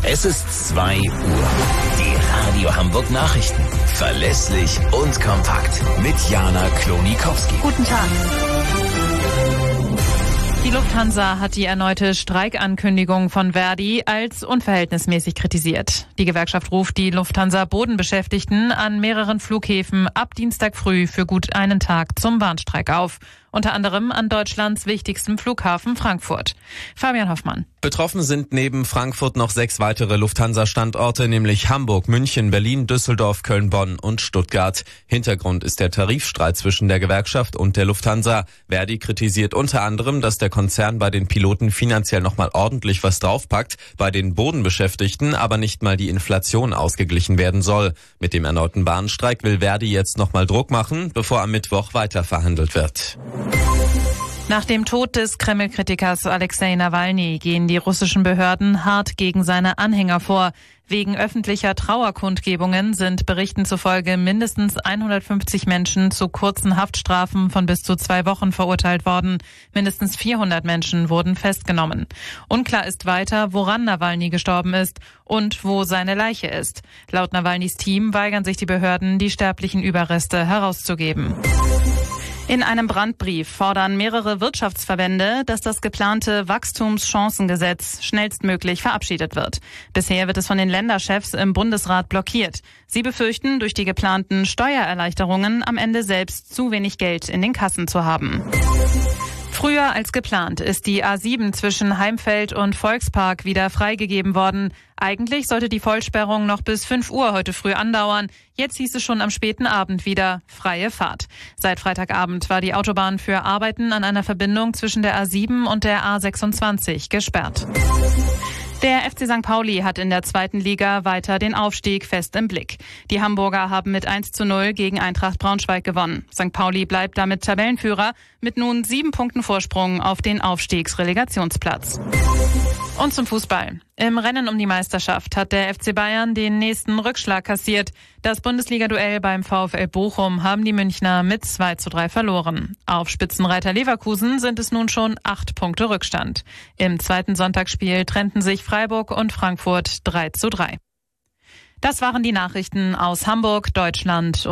Es ist 2 Uhr. Die Radio Hamburg Nachrichten. Verlässlich und kompakt. Mit Jana Klonikowski. Guten Tag. Die Lufthansa hat die erneute Streikankündigung von Verdi als unverhältnismäßig kritisiert. Die Gewerkschaft ruft die Lufthansa-Bodenbeschäftigten an mehreren Flughäfen ab Dienstag früh für gut einen Tag zum Warnstreik auf. Unter anderem an Deutschlands wichtigstem Flughafen Frankfurt. Fabian Hoffmann. Betroffen sind neben Frankfurt noch 6 weitere Lufthansa-Standorte, nämlich Hamburg, München, Berlin, Düsseldorf, Köln, Bonn und Stuttgart. Hintergrund ist der Tarifstreit zwischen der Gewerkschaft und der Lufthansa. Verdi kritisiert unter anderem, dass der Konzern bei den Piloten finanziell nochmal ordentlich was draufpackt, bei den Bodenbeschäftigten aber nicht mal die Inflation ausgeglichen werden soll. Mit dem erneuten Bahnstreik will Verdi jetzt nochmal Druck machen, bevor am Mittwoch weiter verhandelt wird. Nach dem Tod des Kreml-Kritikers Alexei Nawalny gehen die russischen Behörden hart gegen seine Anhänger vor. Wegen öffentlicher Trauerkundgebungen sind Berichten zufolge mindestens 150 Menschen zu kurzen Haftstrafen von bis zu 2 Wochen verurteilt worden. Mindestens 400 Menschen wurden festgenommen. Unklar ist weiter, woran Nawalny gestorben ist und wo seine Leiche ist. Laut Nawalnys Team weigern sich die Behörden, die sterblichen Überreste herauszugeben. In einem Brandbrief fordern mehrere Wirtschaftsverbände, dass das geplante Wachstumschancengesetz schnellstmöglich verabschiedet wird. Bisher wird es von den Länderchefs im Bundesrat blockiert. Sie befürchten, durch die geplanten Steuererleichterungen am Ende selbst zu wenig Geld in den Kassen zu haben. Früher als geplant ist die A7 zwischen Heimfeld und Volkspark wieder freigegeben worden. Eigentlich sollte die Vollsperrung noch bis 5 Uhr heute früh andauern. Jetzt hieß es schon am späten Abend wieder freie Fahrt. Seit Freitagabend war die Autobahn für Arbeiten an einer Verbindung zwischen der A7 und der A26 gesperrt. Der FC St. Pauli hat in der 2. Liga weiter den Aufstieg fest im Blick. Die Hamburger haben mit 1:0 gegen Eintracht Braunschweig gewonnen. St. Pauli bleibt damit Tabellenführer mit nun 7 Punkten Vorsprung auf den Aufstiegsrelegationsplatz. Und zum Fußball. Im Rennen um die Meisterschaft hat der FC Bayern den nächsten Rückschlag kassiert. Das Bundesliga-Duell beim VfL Bochum haben die Münchner mit 2:3 verloren. Auf Spitzenreiter Leverkusen sind es nun schon 8 Punkte Rückstand. Im zweiten Sonntagsspiel trennten sich Freiburg und Frankfurt 3:3. Das waren die Nachrichten aus Hamburg, Deutschland